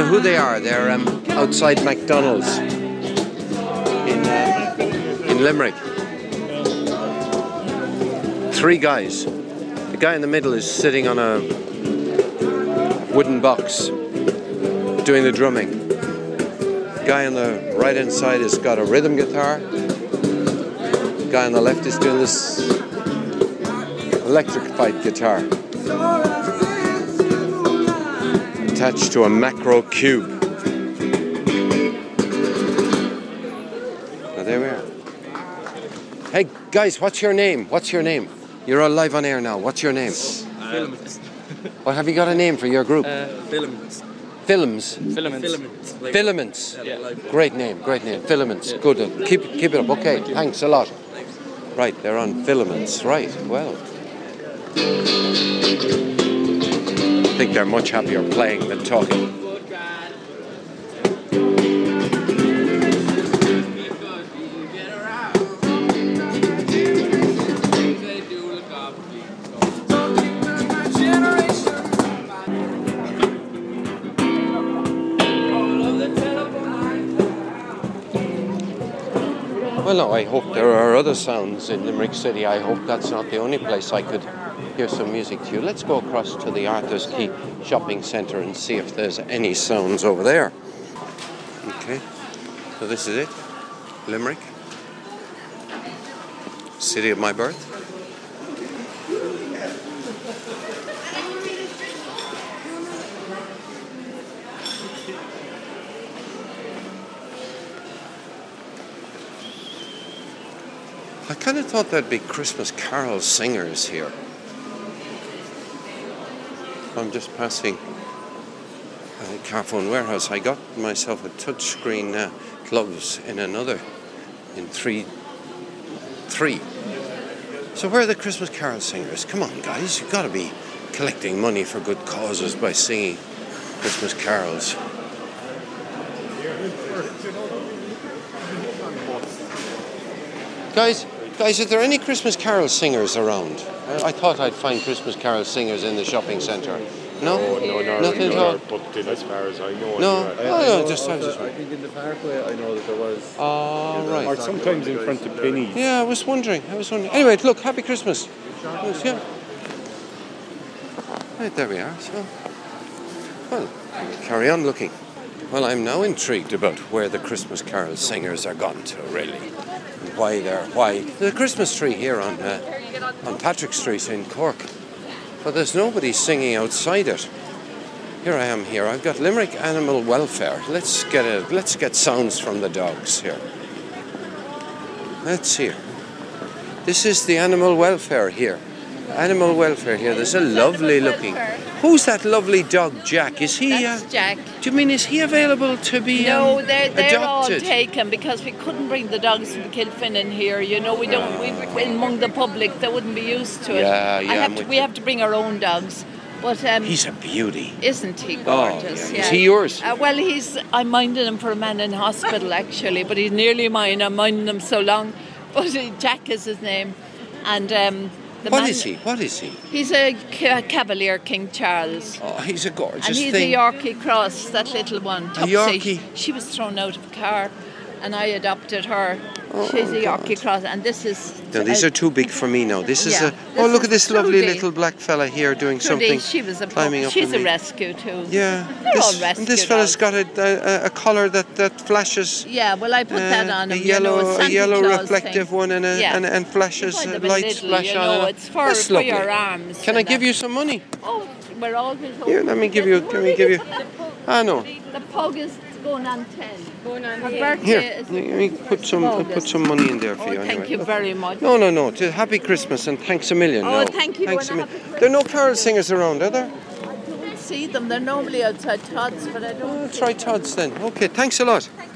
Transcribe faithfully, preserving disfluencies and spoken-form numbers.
know who they are. They're um, outside McDonald's in, uh, in Limerick. Three guys. The guy in the middle is sitting on a wooden box doing the drumming. The guy on the right hand side has got a rhythm guitar. The guy on the left is doing this electrified guitar attached to a macro cube. Now there we are. Hey guys, what's your name? What's your name? You're all live on air now. What's your name? Filaments. What have you got a name for your group? Uh, filaments. Films. Filaments. Filaments. Filaments. Yeah. Great name. Great name. Filaments. Yeah. Good. Keep keep it up. Okay. Thanks a lot. Right. They're on Filaments. Right. Well. I think they're much happier playing than talking. Well, no, I hope there are other sounds in Limerick City. I hope that's not the only place I could hear some music to you. Let's go across to the Arthur's Quay Shopping Centre and see if there's any sounds over there. Okay, so this is it. Limerick. City of my birth. I kind of thought there'd be Christmas carol singers here. I'm just passing uh, Carphone Warehouse. I got myself a touchscreen uh, gloves in another, in three, three. So where are the Christmas carol singers? Come on, guys, you've got to be collecting money for good causes by singing Christmas carols. Guys, guys, are there any Christmas carol singers around? I, I thought I'd find Christmas carol singers in the shopping centre. No? No, no, no, Nothing no, at all? no, but as far as I know. No? anyway. Oh, I no, know just, I was also- just... I think in the Parkway, I know that there was. Oh, right. Or sometimes in front of Penny's. Yeah, I was wondering, I was wondering. Anyway, look, happy Christmas. Yes, yeah. Right, there we are. So, well, we'll carry on looking. Well, I'm now intrigued about where the Christmas carol singers are gone to, really. And why they're, why. There's a Christmas tree here on, uh, on Patrick Street in Cork. But there's nobody singing outside it. Here I am here. I've got Limerick Animal Welfare. Let's get a, let's get sounds from the dogs here. Let's hear. This is the animal welfare here. Animal welfare here. There's a lovely looking. Who's that lovely dog, Jack? Is he? That's uh, Jack. Do you mean is he available to be No, um, they're they're all adopted? taken because we couldn't bring the dogs from Kilfin here. You know, we don't. We among the public, they wouldn't be used to it. Yeah, yeah, I have I'm to, with we you. have to bring our own dogs. But um, He's a beauty. isn't he Oh, gorgeous? yeah. Is he yours? Uh, well, he's. I'm minding him for a man in hospital actually, but he's nearly mine. I'm minding him so long. But uh, Jack is his name, and. Um, the What man, is he? What is he? He's a ca- Cavalier King Charles. Oh, he's a gorgeous And he's thing. a Yorkie cross, that little one. A Topsy. Yorkie? She was thrown out of a car, and I adopted her. Oh, She's a God. Yorkie cross, and this is. No, these uh, are too big for me now. This is Yeah, a. this Oh, look is at this lovely Trudy. little black fella here doing Trudy, something. she was a climbing up She's on a me. rescue too. Yeah. They're this, all and rescue this fella's dogs. got a, a, a collar that, that flashes. Yeah, well, I put that uh, on a him. yellow, you know, a Santa yellow Claus reflective thing. one, and a, Yeah. and, and flashes Kind uh, of a lights little, flash you on know, it. it's for, That's for lovely. your arms. Can I and give that. you some money? Oh, we're always. Here, let me give you. Let me give you. Ah, no. The pug is going on ten. Going on Her Here, birthday is. let me put some uh, put some money in there for Oh, you. thank anyway. you very much. No, no, no. Just happy Christmas and thanks a million. Oh, no. thank you, Thanks a and million. happy There are no carol singers around, are there? I don't see them. They're normally outside Todd's, but I don't. Oh, try Todd's then. Okay, thanks a lot.